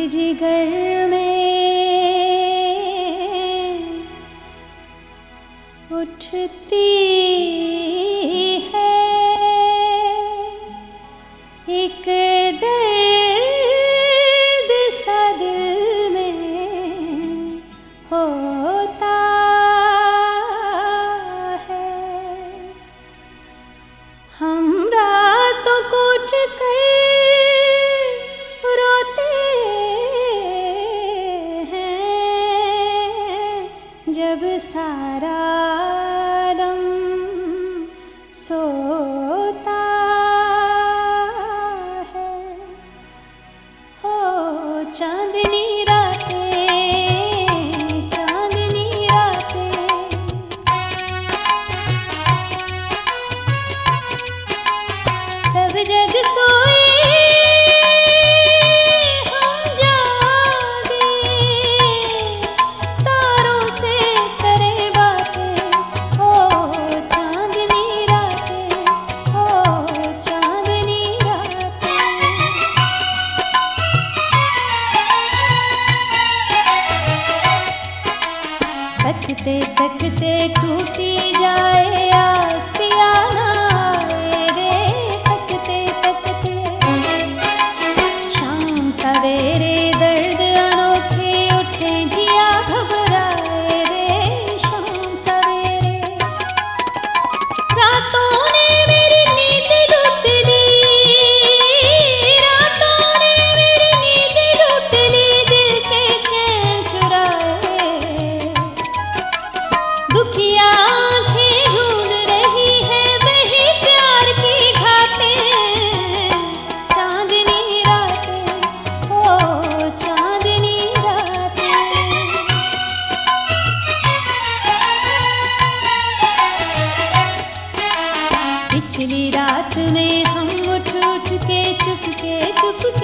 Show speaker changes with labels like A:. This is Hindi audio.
A: जिगर में उठती है एक दर्द सा दिल में होता है। हम रातों को उठ कर रोते हैं जब सारा आलम सोता है। हो चांदनी रातें, चांदनी रातें, सब जग सोए हम जागे, तारों से करे बातें। हो चांदनी रातें, हो चांदनी रातें। तकते तकते टूटी जाए आस पियाना रे, तकते तकते शाम सवेरे दर्द अनोखे उठे जिया घबराए रे, शाम सवेरे। रातों ने मेरी नींद लूट ली, रातों ने मेरी नींद लूट ली, दिल के चैन चुराए। दुखिया आँखें ढूंढ रही है वही प्यार की घाटें। चांदनी रातें, हो चांदनी रातें। पिछली रात में हम उठ उठ के चुपके चुपके